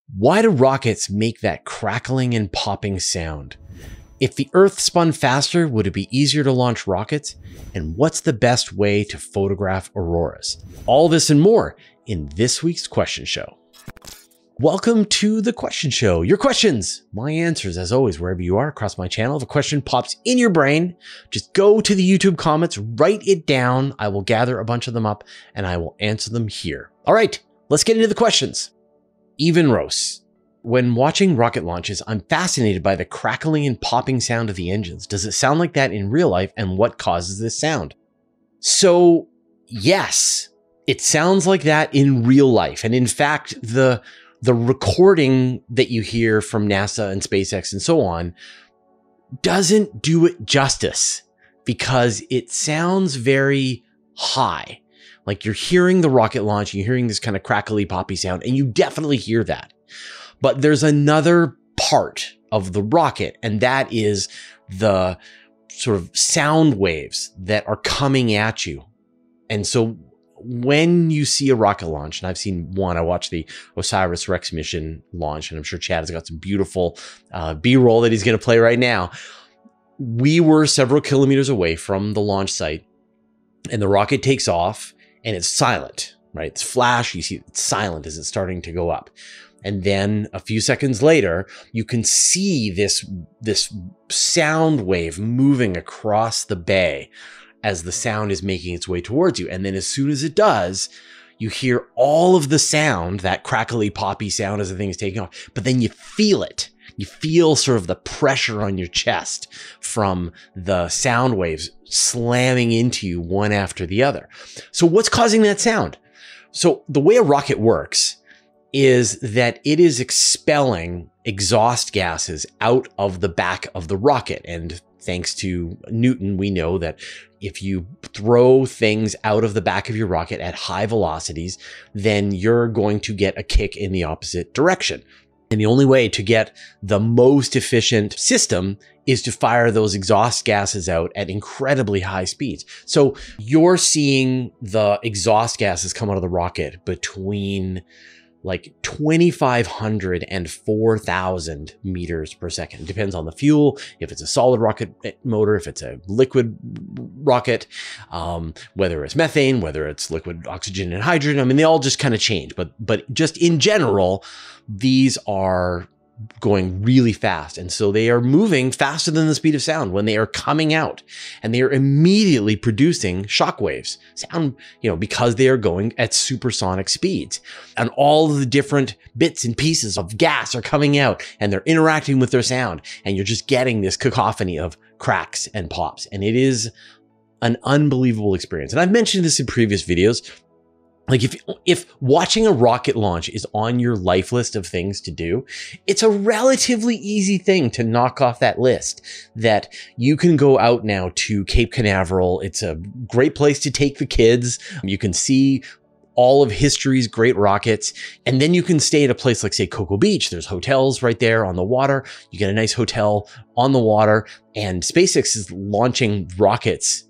Why do rockets make that crackling and popping sound? If the Earth spun faster, would it be easier to launch rockets? And what's the best way to photograph auroras? All this and more in this week's Question Show. Welcome to the Question Show. Your questions, my answers, as always, wherever you are across my channel. If a question pops in your brain, just go to the YouTube comments, write it down. I will gather a bunch of them up and I will answer them here. All right, let's get into the questions. Even Rose. When watching rocket launches, I'm fascinated by the crackling and popping sound of the engines. Does it sound like that in real life, and what causes this sound? So, yes, it sounds like that in real life. And in fact, the recording that you hear from NASA and SpaceX and so on doesn't do it justice because it sounds very high. Like you're hearing the rocket launch, you're hearing this kind of crackly poppy sound, and you definitely hear that. But there's another part of the rocket, and that is the sort of sound waves that are coming at you. And so when you see a rocket launch, and I've seen one, I watched the OSIRIS-REx mission launch, and I'm sure Chad has got some beautiful B-roll that he's going to play right now. We were several kilometers away from the launch site, and the rocket takes off, and it's silent, right? It's flash, you see it's silent as it's starting to go up. And then a few seconds later, you can see this sound wave moving across the bay as the sound is making its way towards you. And then as soon as it does, you hear all of the sound, that crackly poppy sound as the thing is taking off, but then you feel it. You feel sort of the pressure on your chest from the sound waves slamming into you one after the other. So what's causing that sound? So the way a rocket works is that it is expelling exhaust gases out of the back of the rocket. And thanks to Newton, we know that if you throw things out of the back of your rocket at high velocities, then you're going to get a kick in the opposite direction. And the only way to get the most efficient system is to fire those exhaust gases out at incredibly high speeds. So you're seeing the exhaust gases come out of the rocket between like 2,500 and 4,000 meters per second. It depends on the fuel, if it's a solid rocket motor, if it's a liquid rocket, whether it's methane, whether it's liquid oxygen and hydrogen. I mean, they all just kind of change, but just in general, these are going really fast. And so they are moving faster than the speed of sound when they are coming out, and they are immediately producing shock waves, sound, because they are going at supersonic speeds, and all of the different bits and pieces of gas are coming out and they're interacting with their sound. And you're just getting this cacophony of cracks and pops. And it is an unbelievable experience. And I've mentioned this in previous videos. Like if watching a rocket launch is on your life list of things to do, it's a relatively easy thing to knock off that list, that you can go out now to Cape Canaveral. It's a great place to take the kids. You can see all of history's great rockets. And then you can stay at a place like, say, Cocoa Beach. There's hotels right there on the water. You get a nice hotel on the water. And SpaceX is launching rockets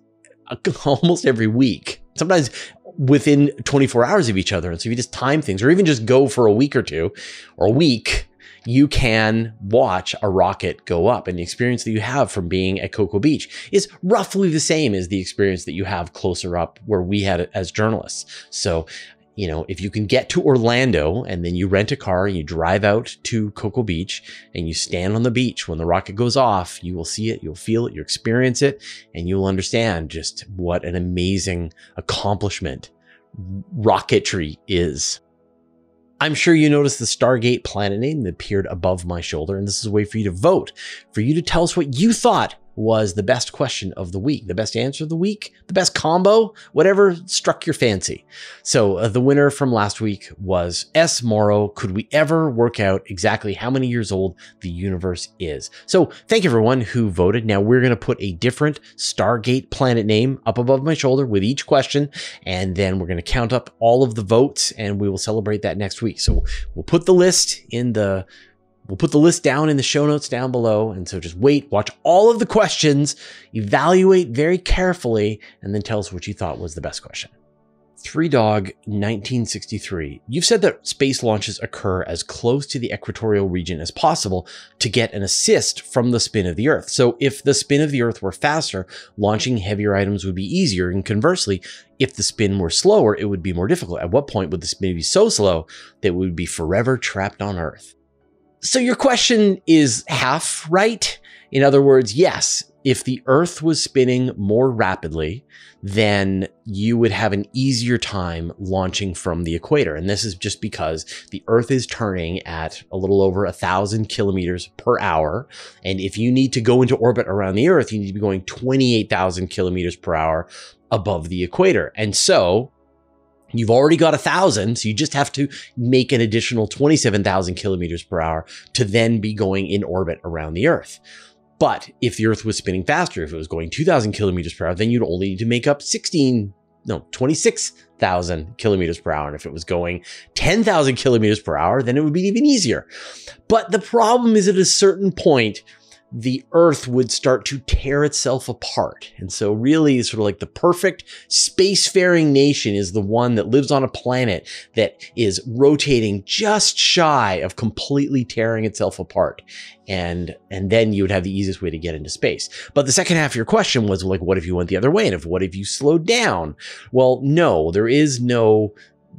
almost every week, sometimes within 24 hours of each other. And so if you just time things, or even just go for a week or two, or a week, you can watch a rocket go up. And the experience that you have from being at Cocoa Beach is roughly the same as the experience that you have closer up where we had it as journalists. So, if you can get to Orlando and then you rent a car and you drive out to Cocoa Beach and you stand on the beach when the rocket goes off, you will see it, you'll feel it, you'll experience it, and you'll understand just what an amazing accomplishment rocketry is. I'm sure you noticed the Stargate planet name that appeared above my shoulder, and this is a way for you to vote, for you to tell us what you thought was the best question of the week, the best answer of the week, the best combo, whatever struck your fancy. So the winner from last week was S. Morrow. Could we ever work out exactly how many years old the universe is? So thank you everyone who voted. Now we're going to put a different Stargate planet name up above my shoulder with each question, and then we're going to count up all of the votes, and we will celebrate that next week. So we'll put the list in the We'll put the list down in the show notes down below. And so just wait, watch all of the questions, evaluate very carefully, and then tell us what you thought was the best question. 3Dog 1963. You've said that space launches occur as close to the equatorial region as possible to get an assist from the spin of the Earth. So if the spin of the Earth were faster, launching heavier items would be easier. And conversely, if the spin were slower, it would be more difficult. At what point would the spin be so slow that we would be forever trapped on Earth? So your question is half right. In other words, yes, if the Earth was spinning more rapidly, then you would have an easier time launching from the equator. And this is just because the Earth is turning at a little over 1,000 kilometers per hour. And if you need to go into orbit around the Earth, you need to be going 28,000 kilometers per hour above the equator. And so you've already got 1,000, so you just have to make an additional 27,000 kilometers per hour to then be going in orbit around the Earth. But if the Earth was spinning faster, if it was going 2,000 kilometers per hour, then you'd only need to make up 26,000 kilometers per hour. And if it was going 10,000 kilometers per hour, then it would be even easier. But the problem is at a certain point, the Earth would start to tear itself apart. And so really sort of like the perfect spacefaring nation is the one that lives on a planet that is rotating just shy of completely tearing itself apart. And then you would have the easiest way to get into space. But the second half of your question was like, what if you went the other way? And what if you slowed down? Well, no, there is no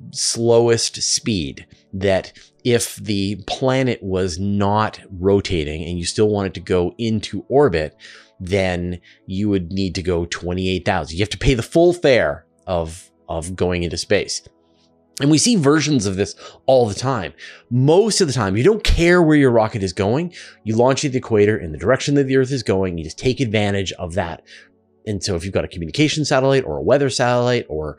slowest speed. That if the planet was not rotating and you still wanted to go into orbit, then you would need to go 28,000. You have to pay the full fare of going into space. And we see versions of this all the time. Most of the time, you don't care where your rocket is going. You launch at the equator in the direction that the Earth is going. You just take advantage of that. And so if you've got a communication satellite or a weather satellite or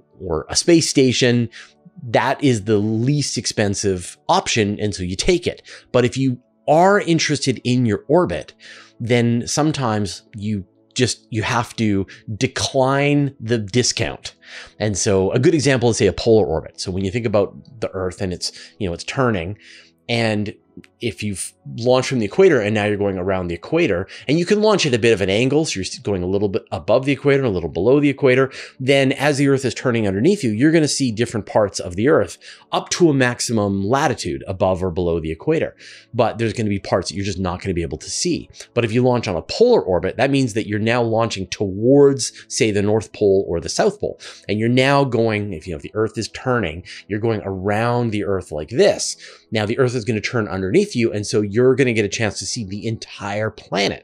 a space station, that is the least expensive option. And so you take it. But if you are interested in your orbit, then sometimes you have to decline the discount. And so a good example is, say, a polar orbit. So when you think about the Earth and it's turning, and if you've launched from the equator and now you're going around the equator, and you can launch at a bit of an angle, so you're going a little bit above the equator, a little below the equator, then as the Earth is turning underneath you, you're going to see different parts of the Earth up to a maximum latitude above or below the equator. But there's going to be parts that you're just not going to be able to see. But if you launch on a polar orbit, that means that you're now launching towards, say, the North Pole or the South Pole. And you're now going, if the Earth is turning, you're going around the Earth like this. Now the Earth is going to turn underneath you, and so you're going to get a chance to see the entire planet.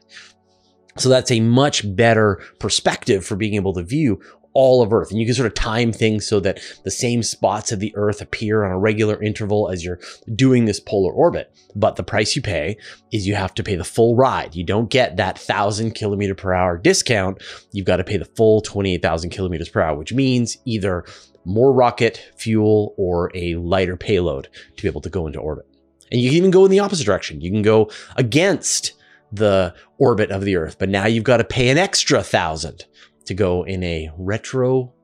So that's a much better perspective for being able to view all of Earth. And you can sort of time things so that the same spots of the Earth appear on a regular interval as you're doing this polar orbit. But the price you pay is you have to pay the full ride. You don't get that 1,000 kilometer per hour discount. You've got to pay the full 28,000 kilometers per hour, which means either more rocket fuel or a lighter payload to be able to go into orbit. And you can even go in the opposite direction. You can go against the orbit of the Earth, but now you've got to pay an extra 1,000 to go in a retrograde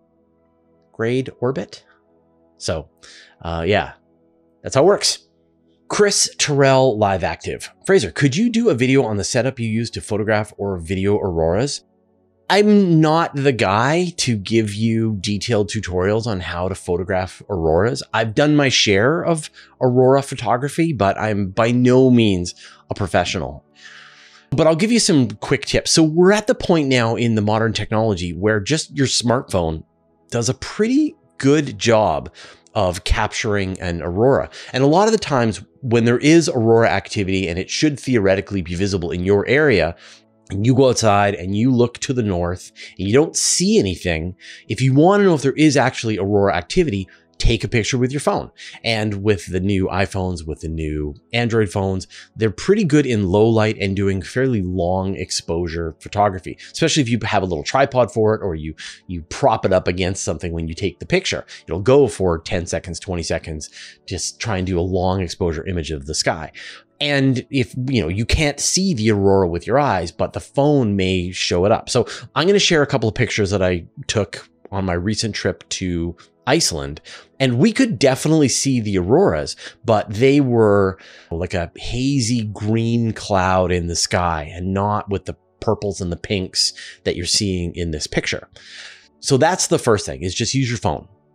orbit. So, yeah, that's how it works. Chris Terrell, Live Active. Fraser, could you do a video on the setup you use to photograph or video auroras? I'm not the guy to give you detailed tutorials on how to photograph auroras. I've done my share of aurora photography, but I'm by no means a professional. But I'll give you some quick tips. So we're at the point now in the modern technology where just your smartphone does a pretty good job of capturing an aurora. And a lot of the times when there is aurora activity and it should theoretically be visible in your area, and you go outside and you look to the north and you don't see anything, if you want to know if there is actually aurora activity, take a picture with your phone. And with the new iPhones, with the new Android phones, they're pretty good in low light and doing fairly long exposure photography, especially if you have a little tripod for it or you prop it up against something when you take the picture. It'll go for 10 seconds, 20 seconds, just try and do a long exposure image of the sky. And if you can't see the aurora with your eyes, but the phone may show it up. So I'm going to share a couple of pictures that I took on my recent trip to Iceland, and we could definitely see the auroras, but they were like a hazy green cloud in the sky and not with the purples and the pinks that you're seeing in this picture. So that's the first thing, is just use your phone.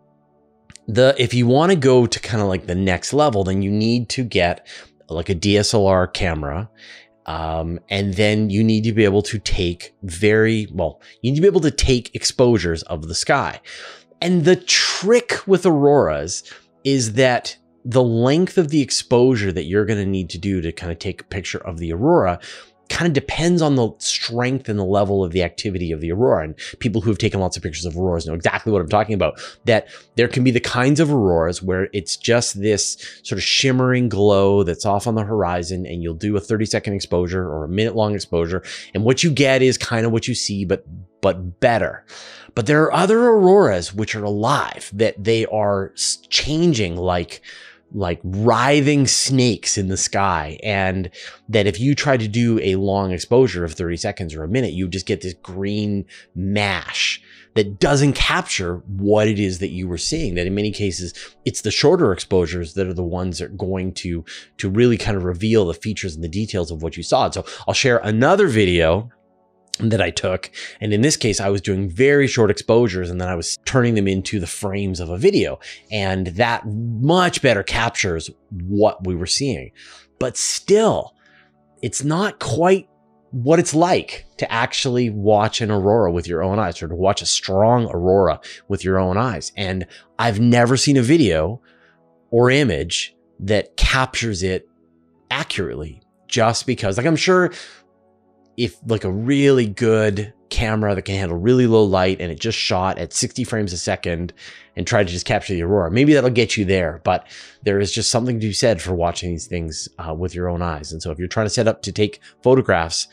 If you want to go to kind of like the next level, then you need to get like a DSLR camera. And then you need to be able to take you need to be able to take exposures of the sky. And the trick with auroras is that the length of the exposure that you're going to need to do to kind of take a picture of the aurora kind of depends on the strength and the level of the activity of the aurora. And people who have taken lots of pictures of auroras know exactly what I'm talking about, that there can be the kinds of auroras where it's just this sort of shimmering glow that's off on the horizon, and you'll do a 30-second exposure or a minute-long exposure, and what you get is kind of what you see, but better. But there are other auroras which are alive, that they are changing like writhing snakes in the sky, and that if you try to do a long exposure of 30 seconds or a minute, you just get this green mash that doesn't capture what it is that you were seeing. That in many cases, it's the shorter exposures that are the ones that are going to really kind of reveal the features and the details of what you saw. So I'll share another video that I took. And in this case, I was doing very short exposures, and then I was turning them into the frames of a video. And that much better captures what we were seeing. But still, it's not quite what it's like to actually watch an aurora with your own eyes, or to watch a strong aurora with your own eyes. And I've never seen a video or image that captures it accurately, just because, like, I'm sure if like a really good camera that can handle really low light and it just shot at 60 frames a second and tried to just capture the aurora, maybe that'll get you there. But there is just something to be said for watching these things with your own eyes. And so if you're trying to set up to take photographs,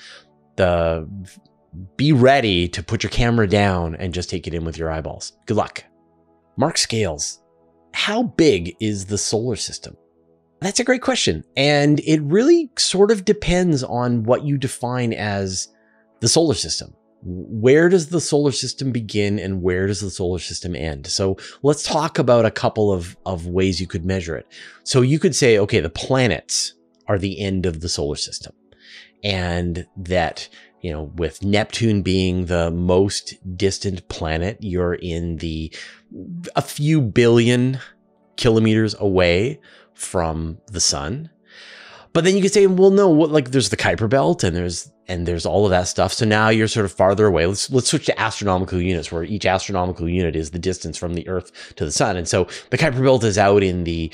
be ready to put your camera down and just take it in with your eyeballs. Good luck. Mark Scales, how big is the solar system? That's a great question. And it really sort of depends on what you define as the solar system. Where does the solar system begin and where does the solar system end? So let's talk about a couple of ways you could measure it. So you could say, okay, the planets are the end of the solar system. And that, you know, with Neptune being the most distant planet, you're in a few billion kilometers away from the sun. But then you could say, well, no, like there's the Kuiper Belt and there's all of that stuff. So now you're sort of farther away. Let's switch to astronomical units, where each astronomical unit is the distance from the Earth to the sun. And so the Kuiper Belt is out in the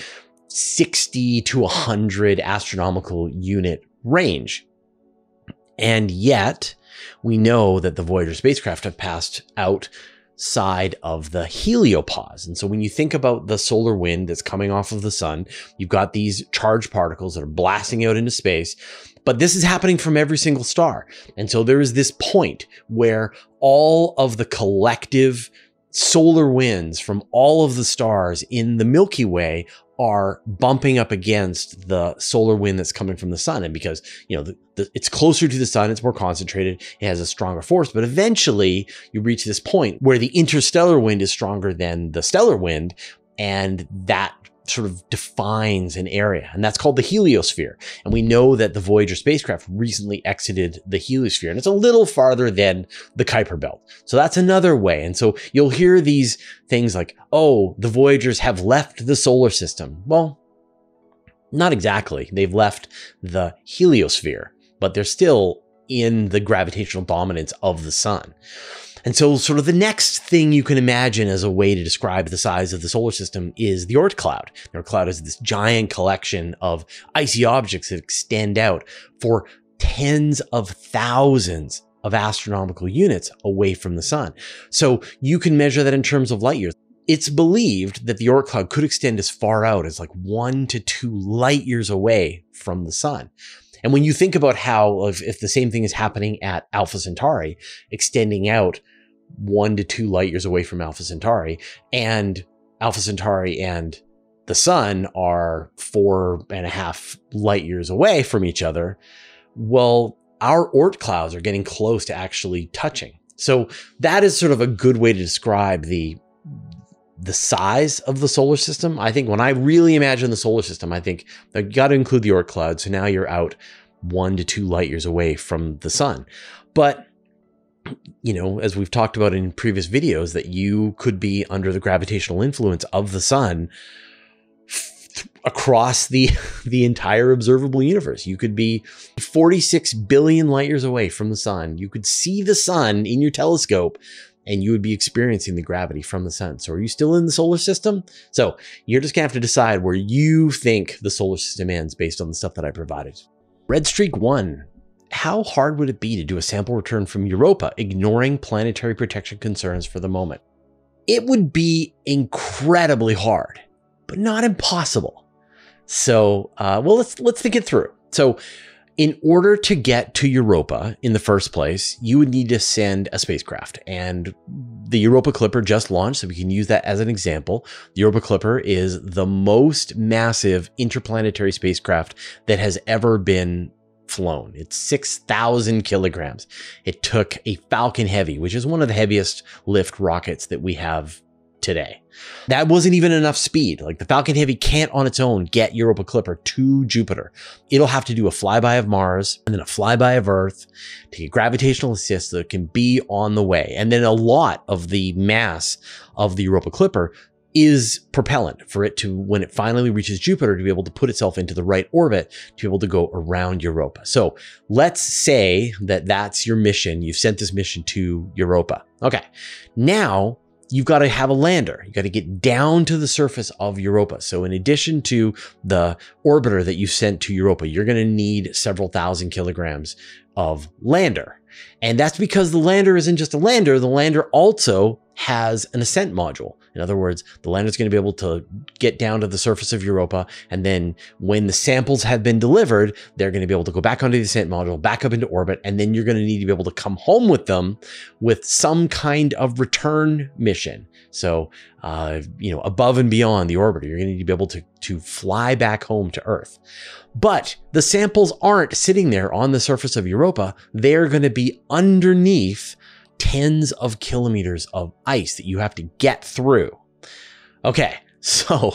60 to 100 astronomical unit range. And yet we know that the Voyager spacecraft have passed outside of the heliopause. And so when you think about the solar wind that's coming off of the sun, you've got these charged particles that are blasting out into space, but this is happening from every single star. And so there is this point where all of the collective solar winds from all of the stars in the Milky Way are bumping up against the solar wind that's coming from the sun. And because, you know, it's closer to the sun, it's more concentrated, it has a stronger force, but eventually you reach this point where the interstellar wind is stronger than the stellar wind, and that sort of defines an area, and that's called the heliosphere. And we know that the Voyager spacecraft recently exited the heliosphere, and it's a little farther than the Kuiper Belt. So that's another way. And so you'll hear these things like, oh, the Voyagers have left the solar system. Well, not exactly. They've left the heliosphere, but they're still in the gravitational dominance of the sun. And so sort of the next thing you can imagine as a way to describe the size of the solar system is the Oort cloud. The Oort cloud is this giant collection of icy objects that extend out for tens of thousands of astronomical units away from the sun. So you can measure that in terms of light years. It's believed that the Oort cloud could extend as far out as like 1 to 2 light years away from the sun. And when you think about how, if the same thing is happening at Alpha Centauri, extending out 1 to 2 light years away from Alpha Centauri, and Alpha Centauri and the sun are 4.5 light years away from each other, well, our Oort clouds are getting close to actually touching. So that is sort of a good way to describe the size of the solar system. I think when I really imagine the solar system, I think you got to include the Oort cloud. So now you're out 1 to 2 light years away from the sun. But you know, as we've talked about in previous videos, that you could be under the gravitational influence of the sun across the entire observable universe. You could be 46 billion light years away from the sun. You could see the sun in your telescope and you would be experiencing the gravity from the sun. So are you still in the solar system? So you're just gonna have to decide where you think the solar system ends based on the stuff that I provided. Red Streak 1. How hard would it be to do a sample return from Europa, ignoring planetary protection concerns for the moment? It would be incredibly hard, but not impossible. So, well, let's think it through. So in order to get to Europa in the first place, you would need to send a spacecraft, and the Europa Clipper just launched, so we can use that as an example. The Europa Clipper is the most massive interplanetary spacecraft that has ever been flown. It's 6,000 kilograms. It took a Falcon Heavy, which is one of the heaviest lift rockets that we have today. That wasn't even enough speed. Like the Falcon Heavy can't on its own get Europa Clipper to Jupiter. It'll have to do a flyby of Mars and then a flyby of Earth to get gravitational assist so it can be on the way. And then a lot of the mass of the Europa Clipper is propellant for it to, when it finally reaches Jupiter, to be able to put itself into the right orbit to be able to go around Europa. So let's say that that's your mission. You've sent this mission to Europa. Okay. Now you've got to have a lander. You got to get down to the surface of Europa. So in addition to the orbiter that you sent to Europa, you're going to need several thousand kilograms of lander. And that's because the lander isn't just a lander. The lander also has an ascent module. In other words, the lander is going to be able to get down to the surface of Europa. And then when the samples have been delivered, they're going to be able to go back onto the ascent module, back up into orbit. And then you're going to need to be able to come home with them with some kind of return mission. So, you know, above and beyond the orbiter, you're going to need to be able to fly back home to Earth. But the samples aren't sitting there on the surface of Europa. They're going to be underneath tens of kilometers of ice that you have to get through. Okay, so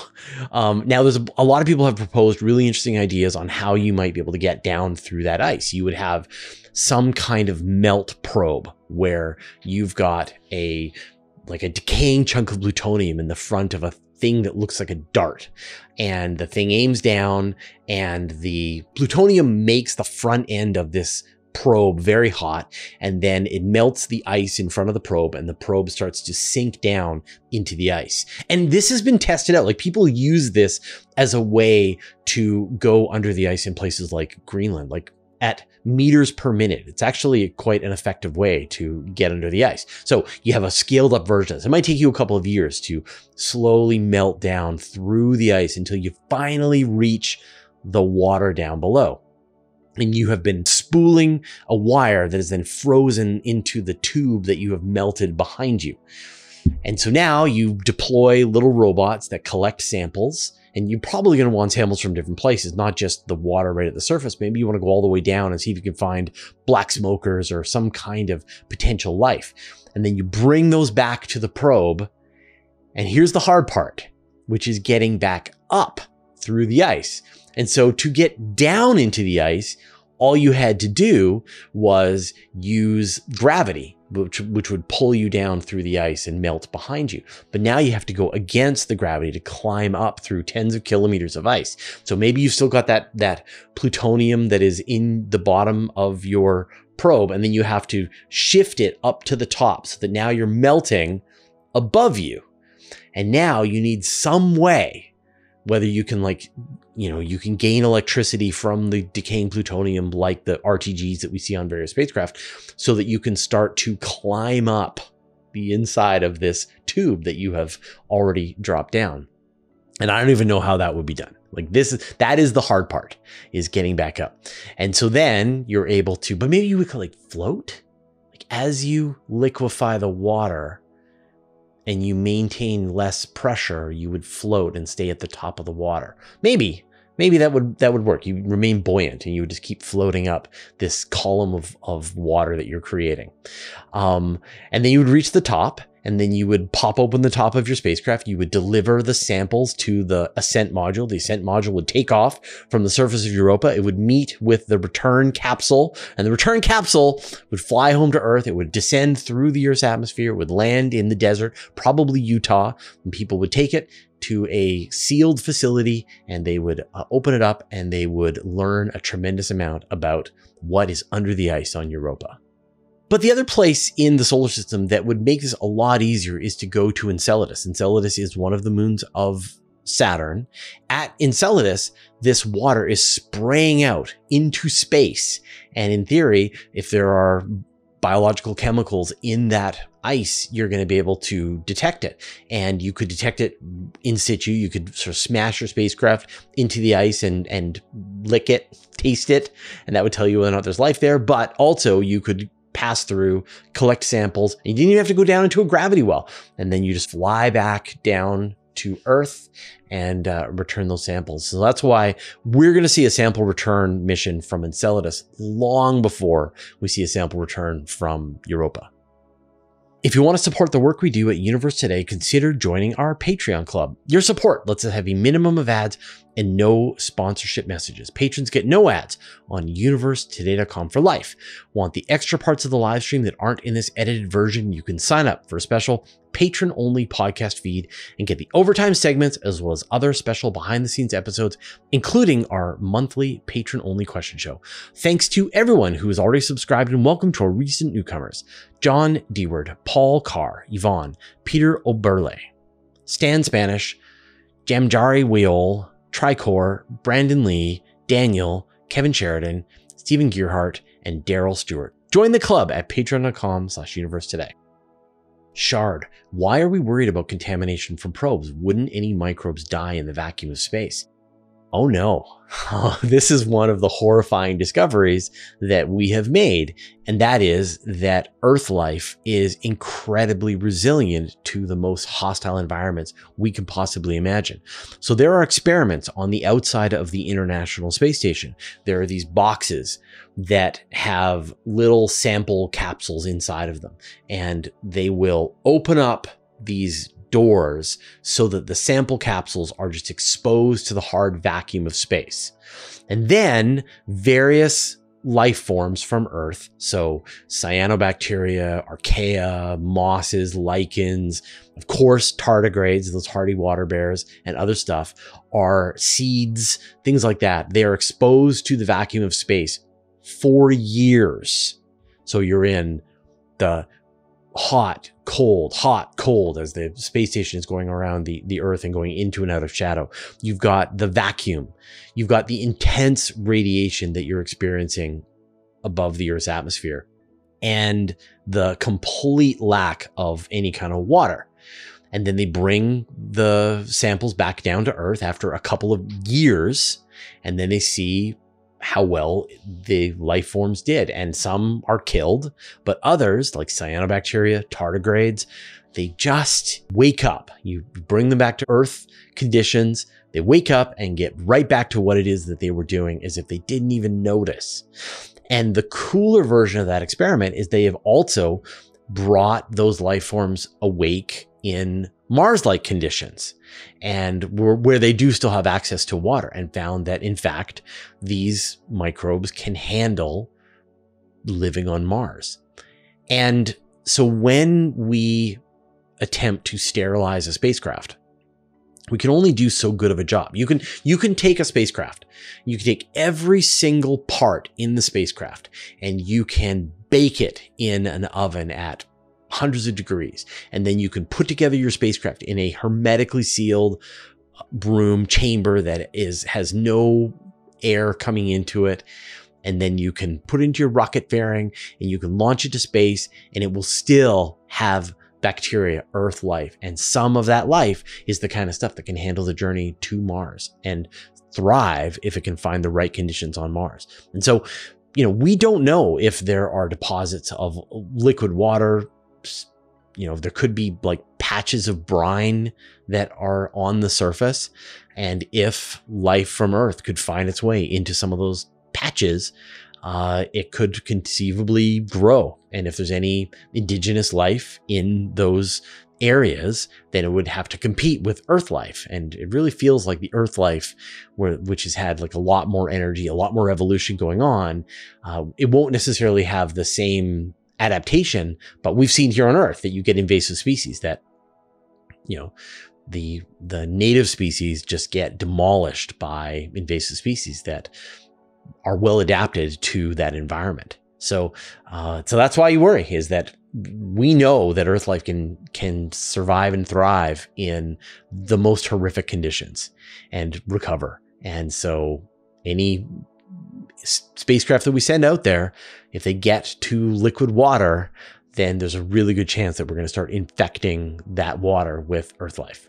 now there's a lot of people have proposed really interesting ideas on how you might be able to get down through that ice. You would have some kind of melt probe where you've got like a decaying chunk of plutonium in the front of a thing that looks like a dart, and the thing aims down and the plutonium makes the front end of this probe very hot, and then it melts the ice in front of the probe, and the probe starts to sink down into the ice. And this has been tested out. Like, people use this as a way to go under the ice in places like Greenland, like at meters per minute. It's actually quite an effective way to get under the ice. So you have a scaled up version of this. It might take you a couple of years to slowly melt down through the ice until you finally reach the water down below. And you have been spooling a wire that is then frozen into the tube that you have melted behind you. And so now you deploy little robots that collect samples, and you're probably going to want samples from different places, not just the water right at the surface. Maybe you want to go all the way down and see if you can find black smokers or some kind of potential life. And then you bring those back to the probe. And here's the hard part, which is getting back up through the ice. And so to get down into the ice, all you had to do was use gravity, which would pull you down through the ice and melt behind you. But now you have to go against the gravity to climb up through tens of kilometers of ice. So maybe you've still got that plutonium that is in the bottom of your probe, and then you have to shift it up to the top so that now you're melting above you. And now you need some way, whether you can you can gain electricity from the decaying plutonium like the RTGs that we see on various spacecraft, so that you can start to climb up the inside of this tube that you have already dropped down. And I don't even know how that would be done. That is the hard part, is getting back up. And so then you're able to, but maybe you could float, as you liquefy the water and you maintain less pressure, you would float and stay at the top of the water. Maybe that would work. You remain buoyant and you would just keep floating up this column of water that you're creating. And then you would reach the top, and then you would pop open the top of your spacecraft. You would deliver the samples to the ascent module. The ascent module would take off from the surface of Europa. It would meet with the return capsule, and the return capsule would fly home to Earth. It would descend through the Earth's atmosphere, would land in the desert, probably Utah, and people would take it to a sealed facility, and they would open it up, and they would learn a tremendous amount about what is under the ice on Europa. But the other place in the solar system that would make this a lot easier is to go to Enceladus. Enceladus is one of the moons of Saturn. At Enceladus, this water is spraying out into space. And in theory, if there are biological chemicals in that ice, you're going to be able to detect it. And you could detect it in situ. You could sort of smash your spacecraft into the ice and lick it, taste it, and that would tell you whether or not there's life there. But also you could pass through, collect samples, and you didn't even have to go down into a gravity well. And then you just fly back down to Earth and return those samples. So that's why we're going to see a sample return mission from Enceladus long before we see a sample return from Europa. If you want to support the work we do at Universe Today, consider joining our Patreon club. Your support lets us have a minimum of ads and no sponsorship messages. Patrons get no ads on universetoday.com for life. Want the extra parts of the live stream that aren't in this edited version? You can sign up for a special patron-only podcast feed and get the overtime segments as well as other special behind-the-scenes episodes, including our monthly patron-only question show. Thanks to everyone who has already subscribed, and welcome to our recent newcomers: John Deward, Paul Carr, Yvonne, Peter Oberle, Stan Spanish, Jamjari Weol, Tricor, Brandon Lee, Daniel, Kevin Sheridan, Stephen Gearhart, and Daryl Stewart. Join the club at patreon.com/universetoday. Shard, why are we worried about contamination from probes? Wouldn't any microbes die in the vacuum of space? Oh no, this is one of the horrifying discoveries that we have made, and that is that Earth life is incredibly resilient to the most hostile environments we can possibly imagine. So there are experiments on the outside of the International Space Station. There are these boxes that have little sample capsules inside of them, and they will open up these doors so that the sample capsules are just exposed to the hard vacuum of space. And then various life forms from Earth, so cyanobacteria, archaea, mosses, lichens, of course tardigrades, those hardy water bears, and other stuff, are seeds, things like that. They are exposed to the vacuum of space for years. So you're in the hot, cold as the space station is going around the Earth and going into and out of shadow. You've got the vacuum. You've got the intense radiation that you're experiencing above the Earth's atmosphere, and the complete lack of any kind of water. And then they bring the samples back down to Earth after a couple of years, and then they see how well the life forms did. And some are killed, but others, like cyanobacteria, tardigrades, they just wake up. You bring them back to Earth conditions, they wake up and get right back to what it is that they were doing, as if they didn't even notice. And the cooler version of that experiment is they have also brought those life forms awake in Mars-like conditions, and where they do still have access to water, and found that in fact these microbes can handle living on Mars. And so when we attempt to sterilize a spacecraft, we can only do so good of a job. You can take a spacecraft, you can take every single part in the spacecraft, and you can bake it in an oven at hundreds of degrees. And then you can put together your spacecraft in a hermetically sealed room chamber that has no air coming into it. And then you can put it into your rocket fairing and you can launch it to space, and it will still have bacteria, Earth life. And some of that life is the kind of stuff that can handle the journey to Mars and thrive if it can find the right conditions on Mars. And so, we don't know if there are deposits of liquid water. There could be like patches of brine that are on the surface. And if life from Earth could find its way into some of those patches, it could conceivably grow. And if there's any indigenous life in those areas, then it would have to compete with Earth life. And it really feels like the Earth life, which has had like a lot more energy, a lot more evolution going on, it won't necessarily have the same adaptation, but we've seen here on Earth that you get invasive species that, you know, the native species just get demolished by invasive species that are well adapted to that environment. So that's why you worry, is that we know that Earth life can survive and thrive in the most horrific conditions and recover. And so any spacecraft that we send out there, if they get to liquid water, then there's a really good chance that we're going to start infecting that water with Earth life.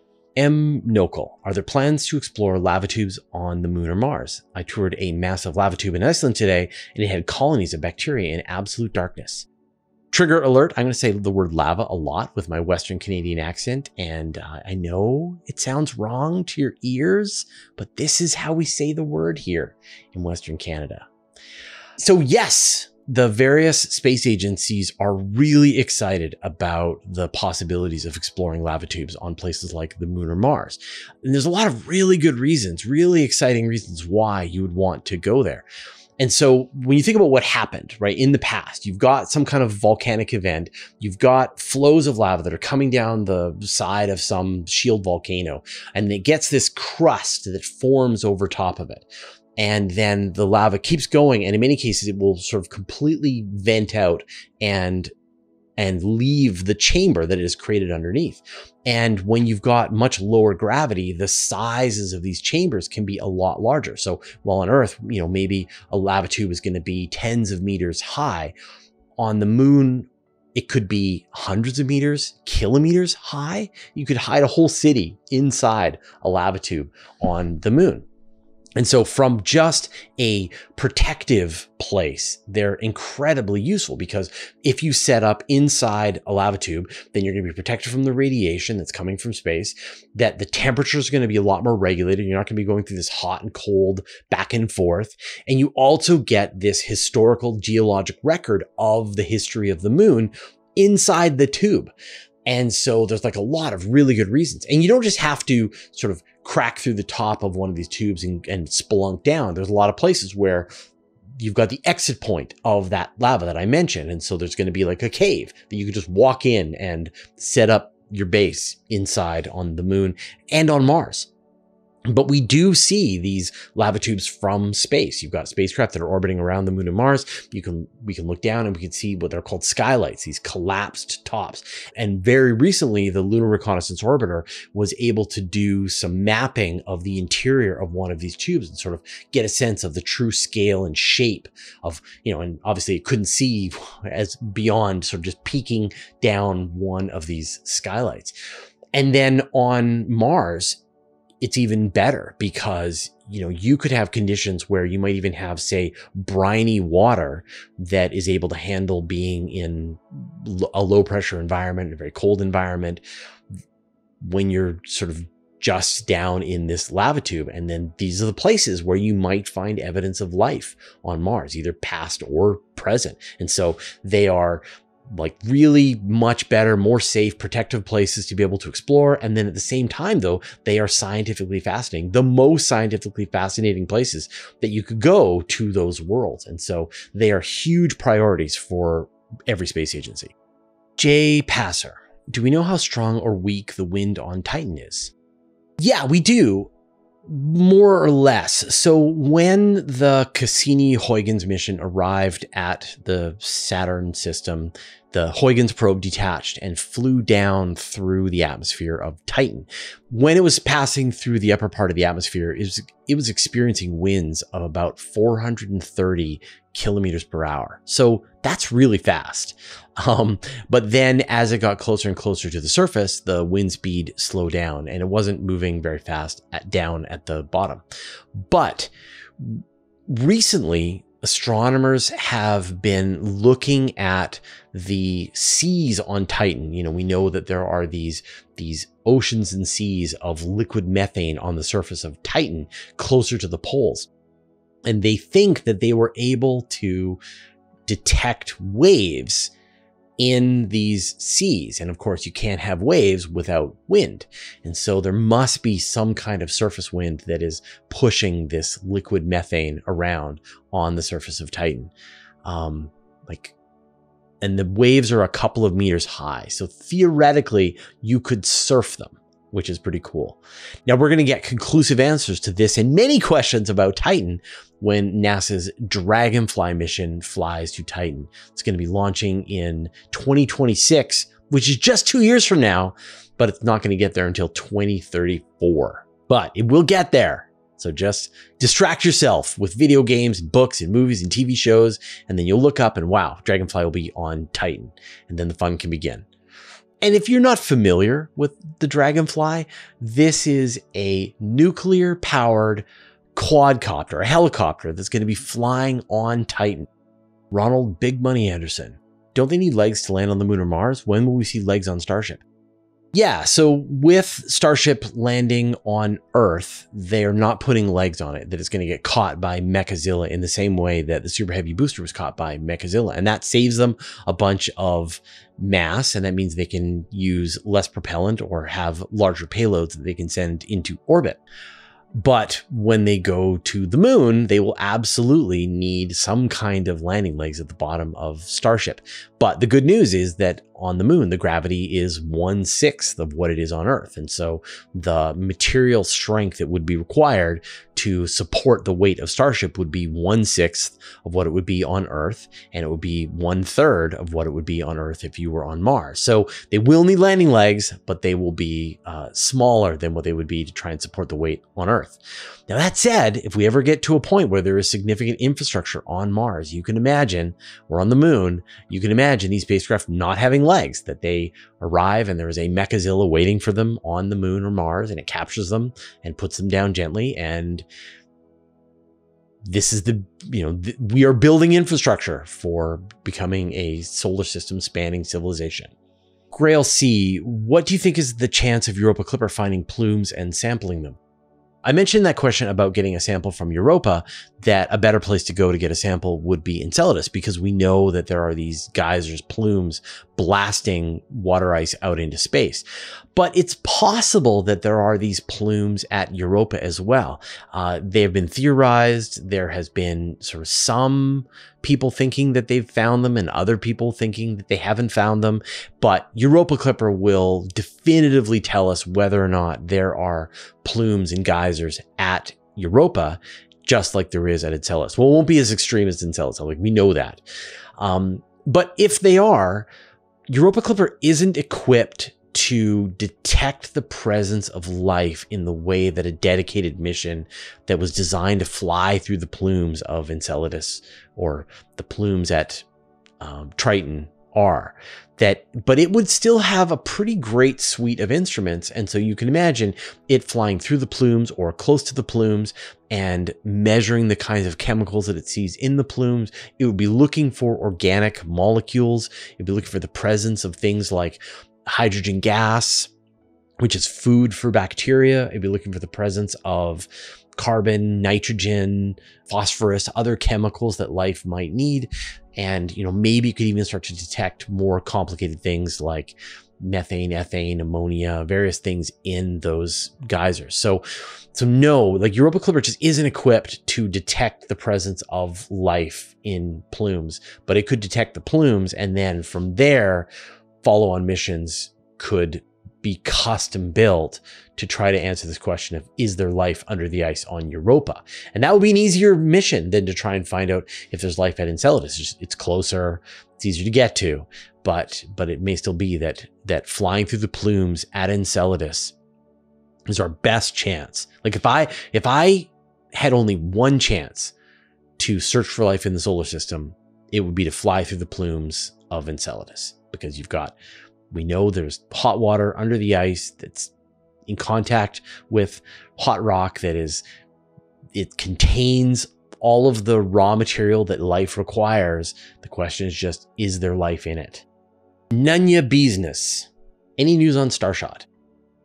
M. Nokel, are there plans to explore lava tubes on the moon or Mars? I toured a massive lava tube in Iceland today, and it had colonies of bacteria in absolute darkness. Trigger alert, I'm going to say the word lava a lot with my Western Canadian accent, and I know it sounds wrong to your ears, but this is how we say the word here in Western Canada. So yes, the various space agencies are really excited about the possibilities of exploring lava tubes on places like the moon or Mars. And there's a lot of really good reasons, really exciting reasons why you would want to go there. And so when you think about what happened, right, in the past, you've got some kind of volcanic event, you've got flows of lava that are coming down the side of some shield volcano, and it gets this crust that forms over top of it. And then the lava keeps going, and in many cases, it will sort of completely vent out and leave the chamber that it has created underneath. And when you've got much lower gravity, the sizes of these chambers can be a lot larger. So while on Earth, you know, maybe a lava tube is going to be tens of meters high, on the moon, it could be hundreds of meters, kilometers high. You could hide a whole city inside a lava tube on the moon. And so from just a protective place, they're incredibly useful, because if you set up inside a lava tube, then you're going to be protected from the radiation that's coming from space, that the temperature is going to be a lot more regulated. You're not going to be going through this hot and cold back and forth. And you also get this historical geologic record of the history of the moon inside the tube. And so there's like a lot of really good reasons. And you don't just have to sort of crack through the top of one of these tubes and spelunk down. There's a lot of places where you've got the exit point of that lava that I mentioned. And so there's going to be like a cave that you could just walk in and set up your base inside on the moon and on Mars. But we do see these lava tubes from space. You've got spacecraft that are orbiting around the moon and Mars. We can look down and we can see what they're called skylights, these collapsed tops. And very recently, the Lunar Reconnaissance Orbiter was able to do some mapping of the interior of one of these tubes and sort of get a sense of the true scale and shape of, you know, and obviously it couldn't see as beyond sort of just peeking down one of these skylights. And then on Mars, it's even better, because, you know, you could have conditions where you might even have, say, briny water that is able to handle being in a low pressure environment, a very cold environment, when you're sort of just down in this lava tube. And then these are the places where you might find evidence of life on Mars, either past or present. And so they are like really much better, more safe, protective places to be able to explore. And then at the same time, though, they are scientifically fascinating, the most scientifically fascinating places that you could go to those worlds. And so they are huge priorities for every space agency. Jay Passer, do we know how strong or weak the wind on Titan is? Yeah, we do. More or less. So when the Cassini-Huygens mission arrived at the Saturn system, the Huygens probe detached and flew down through the atmosphere of Titan. When it was passing through the upper part of the atmosphere, it was experiencing winds of about 430 kilometers per hour. So that's really fast. But then as it got closer and closer to the surface, the wind speed slowed down and it wasn't moving very fast down at the bottom. But recently, astronomers have been looking at the seas on Titan. You know, we know that there are these oceans and seas of liquid methane on the surface of Titan closer to the poles. And they think that they were able to detect waves in these seas. And of course, you can't have waves without wind. And so there must be some kind of surface wind that is pushing this liquid methane around on the surface of Titan. And the waves are a couple of meters high. So theoretically, you could surf them, which is pretty cool. Now we're going to get conclusive answers to this and many questions about Titan when NASA's Dragonfly mission flies to Titan. It's going to be launching in 2026, which is just 2 years from now, but it's not going to get there until 2034. But it will get there. So just distract yourself with video games, and books, and movies, and TV shows, and then you'll look up and wow, Dragonfly will be on Titan, and then the fun can begin. And if you're not familiar with the Dragonfly, this is a nuclear-powered quadcopter, a helicopter that's going to be flying on Titan. Ronald Big Money Anderson. Don't they need legs to land on the moon or Mars? When will we see legs on Starship? Yeah, so with Starship landing on Earth, they are not putting legs on it, that it's going to get caught by Mechazilla in the same way that the Super Heavy booster was caught by Mechazilla. And that saves them a bunch of mass, and that means they can use less propellant or have larger payloads that they can send into orbit. But when they go to the moon, they will absolutely need some kind of landing legs at the bottom of Starship. But the good news is that on the moon, the gravity is 1/6 of what it is on Earth. And so the material strength that would be required to support the weight of Starship would be 1/6 of what it would be on Earth. And it would be 1/3 of what it would be on Earth if you were on Mars. So they will need landing legs, but they will be smaller than what they would be to try and support the weight on Earth. Now, that said, if we ever get to a point where there is significant infrastructure on Mars, you can imagine, or on the moon, you can imagine these spacecraft not having legs, that they arrive and there is a Mechazilla waiting for them on the moon or Mars, and it captures them and puts them down gently. And this is we are building infrastructure for becoming a solar system spanning civilization. Grail C, what do you think is the chance of Europa Clipper finding plumes and sampling them? I mentioned that question about getting a sample from Europa, that a better place to go to get a sample would be Enceladus, because we know that there are these geysers, plumes, blasting water ice out into space. But it's possible that there are these plumes at Europa as well. They have been theorized. There has been sort of some people thinking that they've found them and other people thinking that they haven't found them. But Europa Clipper will definitively tell us whether or not there are plumes and geysers at Europa, just like there is at Enceladus. Well, it won't be as extreme as Enceladus. Like, we know that. But if they are, Europa Clipper isn't equipped to detect the presence of life in the way that a dedicated mission that was designed to fly through the plumes of Enceladus or the plumes at Triton are. But it would still have a pretty great suite of instruments. And so you can imagine it flying through the plumes or close to the plumes and measuring the kinds of chemicals that it sees in the plumes. It would be looking for organic molecules. It'd be looking for the presence of things like hydrogen gas, which is food for bacteria. It'd be looking for the presence of carbon, nitrogen, phosphorus, other chemicals that life might need. And, maybe you could even start to detect more complicated things like methane, ethane, ammonia, various things in those geysers. So no, like Europa Clipper just isn't equipped to detect the presence of life in plumes, but it could detect the plumes. And then from there, follow-on missions could be custom built to try to answer this question of, is there life under the ice on Europa? And that would be an easier mission than to try and find out if there's life at Enceladus. It's closer, it's easier to get to, but it may still be that flying through the plumes at Enceladus is our best chance. Like if I had only one chance to search for life in the solar system, it would be to fly through the plumes of Enceladus, because we know there's hot water under the ice that's in contact with hot rock it contains all of the raw material that life requires. The question is just, is there life in it? Nunya Business. Any news on Starshot?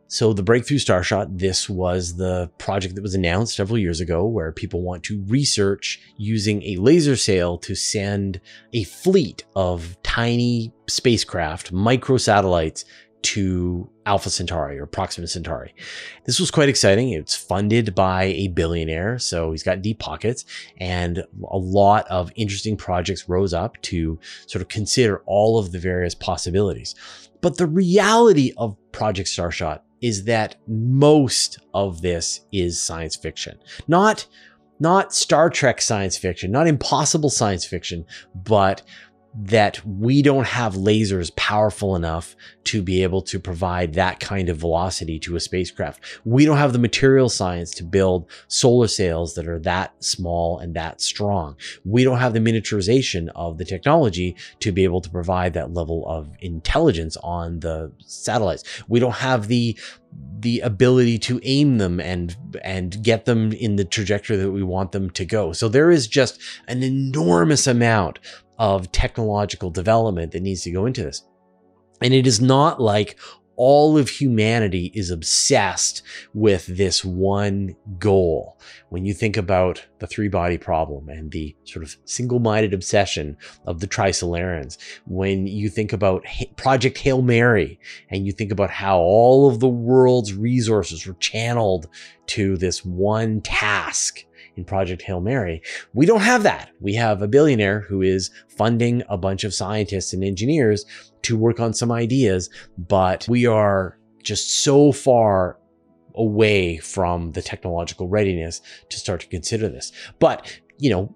So the Breakthrough Starshot, this was the project that was announced several years ago where people want to research using a laser sail to send a fleet of tiny spacecraft, microsatellites, to Alpha Centauri or Proxima Centauri. This was quite exciting. It's funded by a billionaire, so he's got deep pockets, and a lot of interesting projects rose up to sort of consider all of the various possibilities. But the reality of Project Starshot is that most of this is science fiction. Not Star Trek science fiction, not impossible science fiction, but that we don't have lasers powerful enough to be able to provide that kind of velocity to a spacecraft. We don't have the material science to build solar sails that are that small and that strong. We don't have the miniaturization of the technology to be able to provide that level of intelligence on the satellites. We don't have the ability to aim them and get them in the trajectory that we want them to go. So there is just an enormous amount of technological development that needs to go into this. And it is not like all of humanity is obsessed with this one goal. When you think about the three-body problem and the sort of single-minded obsession of the Trisolarans, when you think about Project Hail Mary, and you think about how all of the world's resources were channeled to this one task in Project Hail Mary, we don't have that. We have a billionaire who is funding a bunch of scientists and engineers to work on some ideas, but we are just so far away from the technological readiness to start to consider this. But, you know,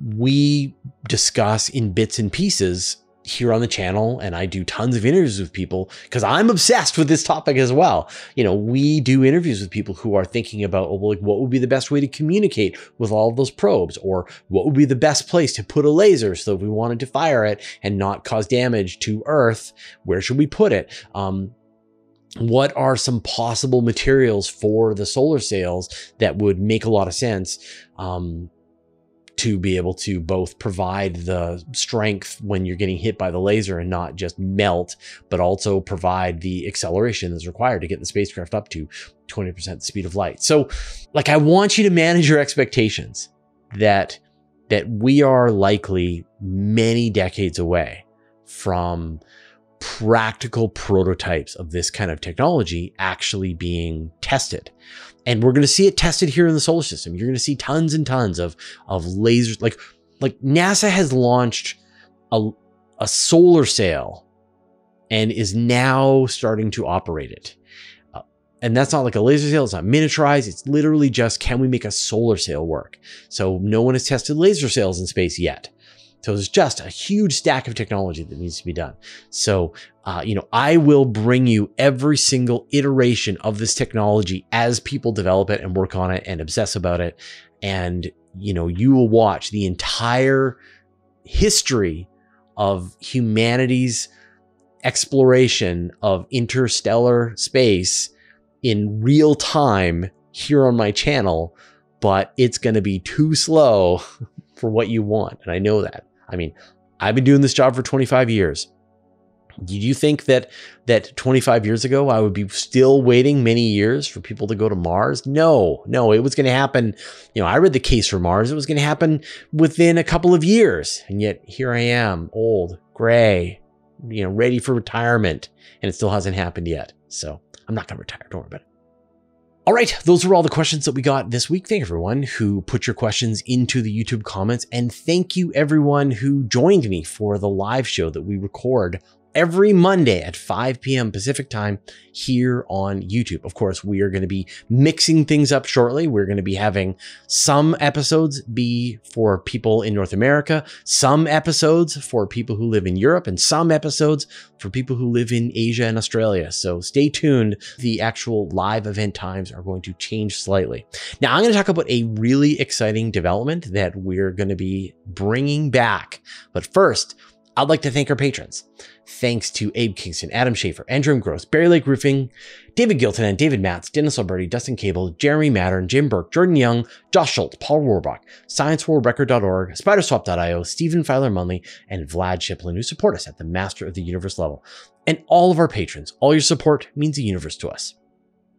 we discuss in bits and pieces here on the channel, and I do tons of interviews with people because I'm obsessed with this topic as well. You know, we do interviews with people who are thinking about, oh, like, what would be the best way to communicate with all of those probes, or what would be the best place to put a laser so if we wanted to fire it and not cause damage to Earth, where should we put it? What are some possible materials for the solar sails that would make a lot of sense to be able to both provide the strength when you're getting hit by the laser and not just melt, but also provide the acceleration that's required to get the spacecraft up to 20% the speed of light. So, like, I want you to manage your expectations that we are likely many decades away from practical prototypes of this kind of technology actually being tested. And we're going to see it tested here in the solar system. You're going to see tons and tons of lasers. Like NASA has launched a solar sail and is now starting to operate it. And that's not like a laser sail. It's not miniaturized. It's literally just, can we make a solar sail work? So no one has tested laser sails in space yet. So there's just a huge stack of technology that needs to be done. So, you know, I will bring you every single iteration of this technology as people develop it and work on it and obsess about it. And, you know, you will watch the entire history of humanity's exploration of interstellar space in real time here on my channel, but it's going to be too slow for what you want. And I know that. I mean, I've been doing this job for 25 years. Did you think that 25 years ago, I would be still waiting many years for people to go to Mars? No, it was going to happen. You know, I read the case for Mars. It was going to happen within a couple of years. And yet here I am, old, gray, you know, ready for retirement. And it still hasn't happened yet. So I'm not going to retire. Don't worry about it. All right, those are all the questions that we got this week. Thank everyone who put your questions into the YouTube comments. And thank you everyone who joined me for the live show that we record every Monday at 5 p.m. Pacific time here on YouTube. Of course, we are going to be mixing things up shortly. We're going to be having some episodes be for people in North America, some episodes for people who live in Europe, and some episodes for people who live in Asia and Australia. So stay tuned. The actual live event times are going to change slightly. Now, I'm going to talk about a really exciting development that we're going to be bringing back. But first, I'd like to thank our patrons. Thanks to Abe Kingston, Adam Schaefer, Andrew Gross, Barry Lake Roofing, David Gilton, and David Matz, Dennis Alberti, Dustin Cable, Jeremy Mattern, Jim Burke, Jordan Young, Josh Schultz, Paul Rohrbach, ScienceWorldRecord.org, Spiderswap.io, Stephen Filer Munley, and Vlad Shiplin, who support us at the Master of the Universe level. And all of our patrons, all your support means the universe to us.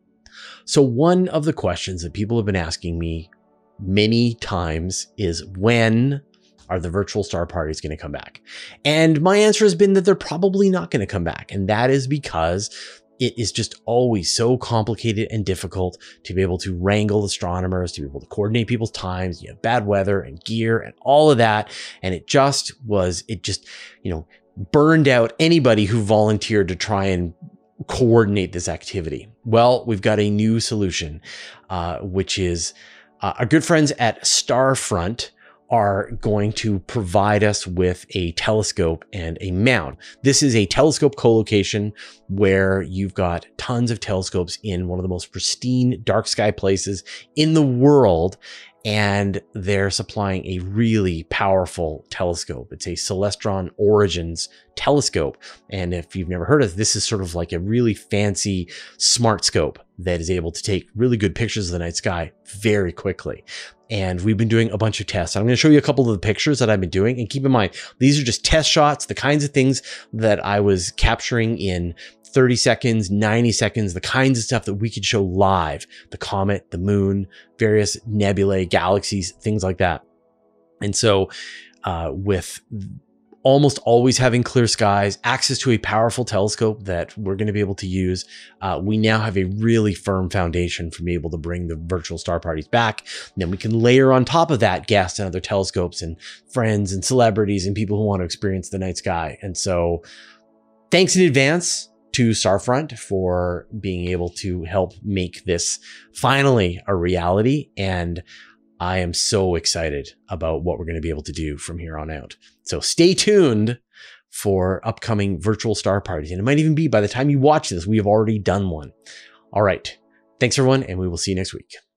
So one of the questions that people have been asking me many times is, when are the virtual star parties going to come back? And my answer has been that they're probably not going to come back. And that is because it is just always so complicated and difficult to be able to wrangle astronomers, to be able to coordinate people's times. You have bad weather and gear and all of that. And it just, burned out anybody who volunteered to try and coordinate this activity. Well, we've got a new solution, which is our good friends at Starfront are going to provide us with a telescope and a mount. This is a telescope co-location where you've got tons of telescopes in one of the most pristine dark sky places in the world. And they're supplying a really powerful telescope. It's a Celestron Origins telescope. And if you've never heard of it, this is sort of like a really fancy smart scope that is able to take really good pictures of the night sky very quickly. And we've been doing a bunch of tests. I'm going to show you a couple of the pictures that I've been doing. And keep in mind, these are just test shots, the kinds of things that I was capturing in 30 seconds, 90 seconds, the kinds of stuff that we could show live, the comet, the moon, various nebulae, galaxies, things like that. And so with almost always having clear skies, access to a powerful telescope that we're going to be able to use, we now have a really firm foundation for being able to bring the virtual star parties back. And then we can layer on top of that guests and other telescopes and friends and celebrities and people who want to experience the night sky. And so thanks in advance to Starfront for being able to help make this finally a reality. And I am so excited about what we're going to be able to do from here on out. So stay tuned for upcoming virtual star parties. And it might even be by the time you watch this, we have already done one. All right. Thanks everyone. And we will see you next week.